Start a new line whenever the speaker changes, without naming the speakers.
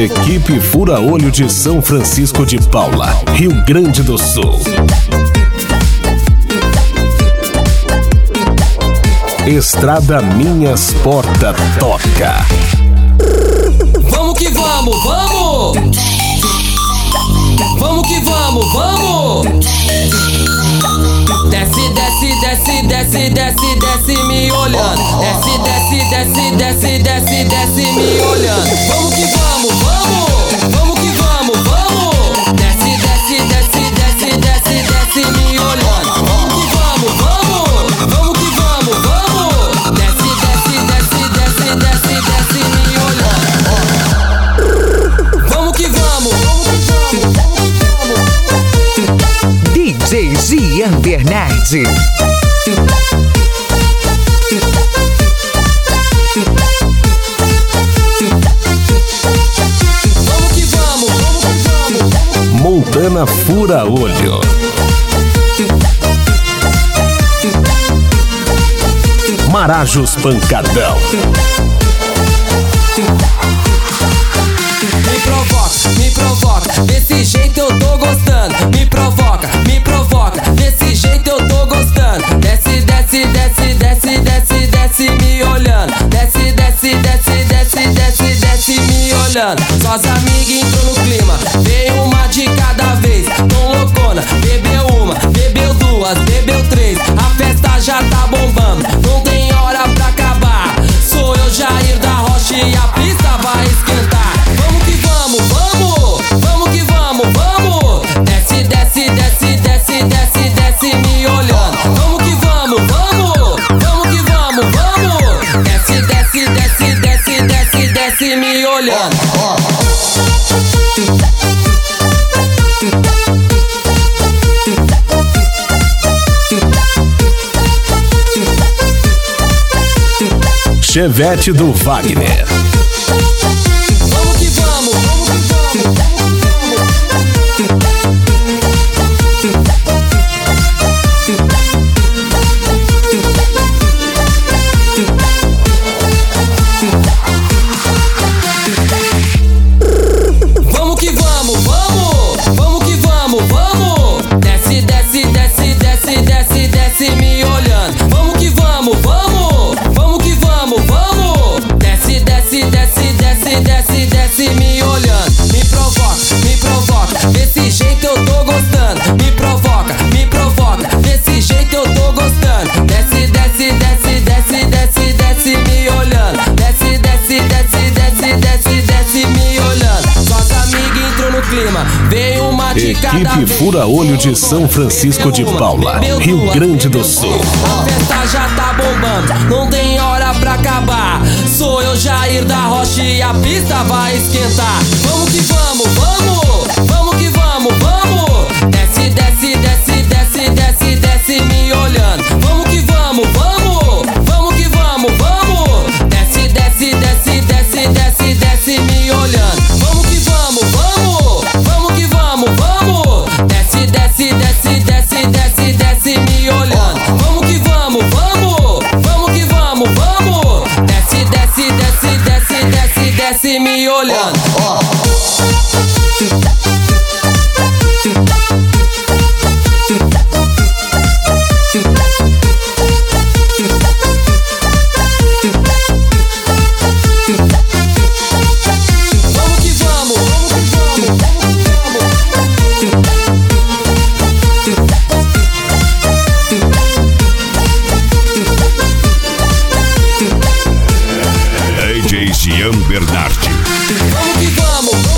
Equipe Fura-Olho de São Francisco de Paula, Rio Grande do Sul. Estrada Minhas Porta Toca.
Vamos que vamos, vamos! Vamos que vamos, vamos! Desce, desce, desce, desce, desce, desce me olhando. Desce, desce, desce, desce, desce, desce me olhando. Vamos que vamos, vamos! Vamos que vamos, vamos! Desce, desce, desce, desce, desce, desce me olhando. Vamos que vamos, vamos! Vamos que vamos, vamos! Desce, desce, desce, desce, desce, desce me olhando. Vamos que vamos,
DJ Gian Bernardi.
vamos que vamos,
Montana Fura-Olho. Marajos Pancadão.
me provoca, desse jeito eu tô gostando. Me provoca, desse jeito eu tô gostando. Desce, desce, desce, desce, desce, desce me olhando. Desce, desce, desce, desce, desce, desce me olhando. Suas amigas entrou no clima, veio uma de cada vez. Tão loucona, bebeu uma, bebeu duas, bebeu três. A festa já tá bombando, não tem hora pra acabar. Sou eu, Jair da Rocha, e a pista vai esquentar. Vamos que vamos, vamos! Vamos que vamos, vamos! Desce, desce, desce, desce, desce, desce me olhando. Vamos que vamos, vamos! Vamos que vamos, vamos! Desce, desce, desce, desce, desce, desce me olhando.
Chevette do Wagner.
Vamos que vamos, vamos que vamos, vamos que vamos, vamos! Vamos que vamos, vamos! Desce, desce, desce, desce, desce, desce me olhando. Vamos que vamos, vamos! Vamos que vamos, vamos! Desce, desce, desce, desce, desce, desce me olhando. Me provoca, desse jeito eu tô gostando. Me provoca, desse jeito eu tô gostando. Desce, desce, desce, desce, desce, desce me olhando. Desce, desce, desce, desce, desce, desce me olhando. Suas amigas entrou no clima, veio uma de cada
Equipe
vez.
Fura-Olho de São Francisco de Paula, Rio Grande do Sul.
A festa já tá bombando, não tem hora pra acabar. Sou eu, Jair da Rocha, e a pista vai esquentar. Vamos que vamos, vamos! Vamos que vamos, vamos! Desce, desce, desce, desce, desce, desce me olhando. Vamos que vamos, vamos! Vamos que vamos, vamos! Desce, desce, desce, desce, desce, desce me olhando. Vamos que vamos, vamos! Vamos que vamos, vamos! Desce, desce, desce, desce, desce, desce me olhando. Vamos que vamos, vamos! Vamos que vamos, vamos! Desce, desce, desce, desce, desce, desce me olhando. Vamos que vamos,
DJ Gian Bernardi.
vamos que vamos,